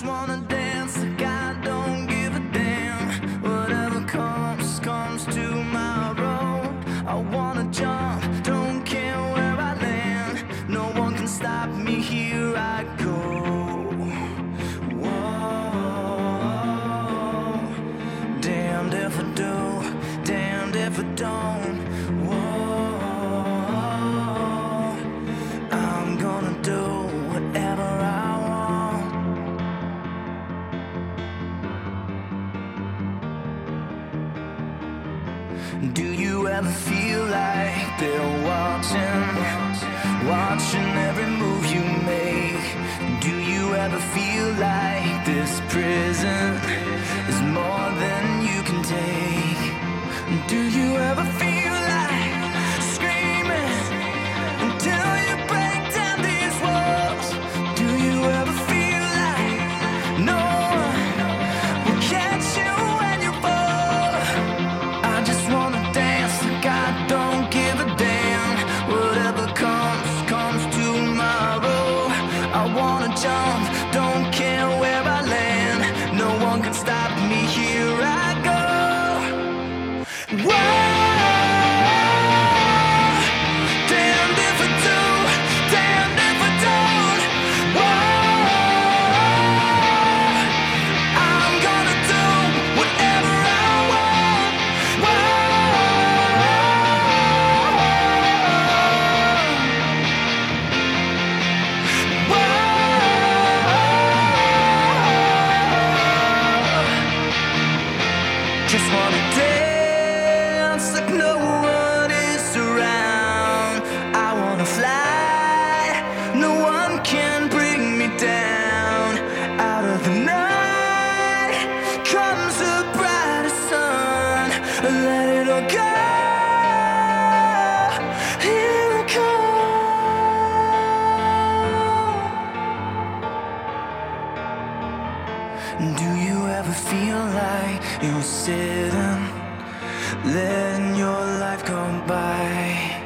wanna dance like I don't give a damn. Whatever comes, comes tomorrow. I wanna jump, don't care where I land. No one can stop me, here I go. Whoa, damned if I do, damned if I don't. Whoa, I'm gonna do whatever I want. Do you ever feel like they're watching every move you make? Do you ever feel like this prison is more than you can take? Do you ever feel like screaming until you break down these walls? Do you ever feel like no one will catch you when you fall? I just wanna dance like I don't give a damn. Whatever comes, comes tomorrow. I wanna jump, don't care where I land. No one can stop me, here I go. Whoa, damned if I do, damned if I don't. Whoa, I'm gonna do whatever I want. Just wanna dance like no one is around. I wanna fly, no one can bring me down. Out of the night comes the brightest sun. Let it all go, here it comes. Do you ever feel like you're sitting, letting your life go by?